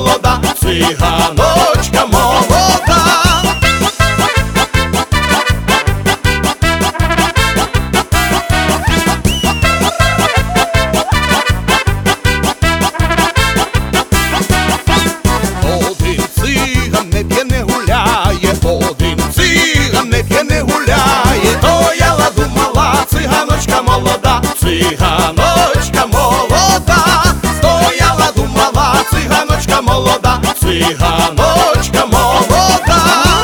молода, циганочка молода. Один циган не п'є, не гуляє, один циган не п'є, не гуляє. Стояла, думала, циганочка молода, циганочка молода. Стояла, думала, циганочка молода, циганочка молода.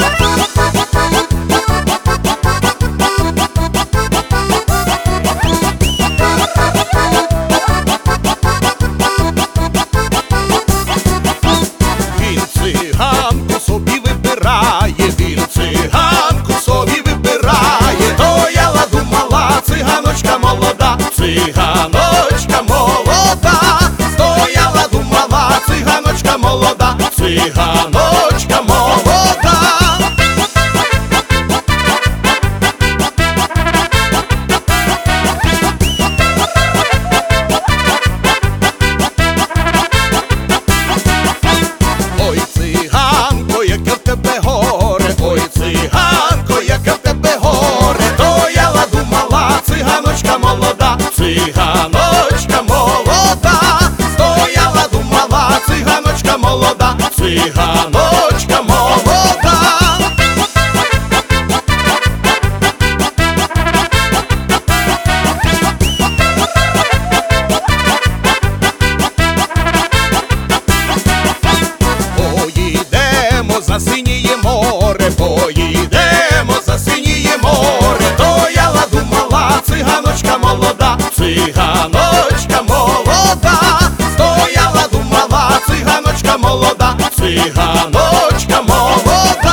Він циганку собі вибирає, він циганку собі вибирає. Стояла, думала, циганочка молода, циганочка молода. Стояла, думала, циганочка молода, циганочка молода. Ой, циганко, яке в тебе горе, ой, циганко, яке в тебе горе. Стояла, думала, циганочка молода, циганочка молода. Стояла, думала, циганочка молода, циганочка молода. Поїдемо за синіє море, поїдемо за синіє море. Стояла, думала, циганочка молода, циганочка молода. Стояла, думала, циганочка молода, циганочка молода.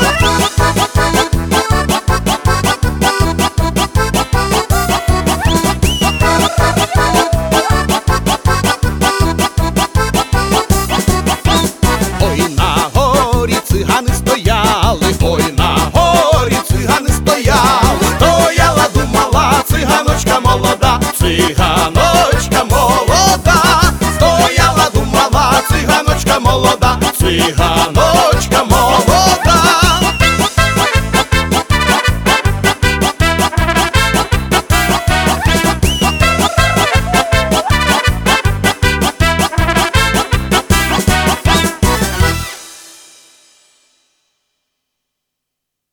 Ой, на горі цигани стояли, ой, на горі цигани стояли. Стояла, думала, циганочка молода, циганочка молода. Стояла, думала, циганочка молода, циганочка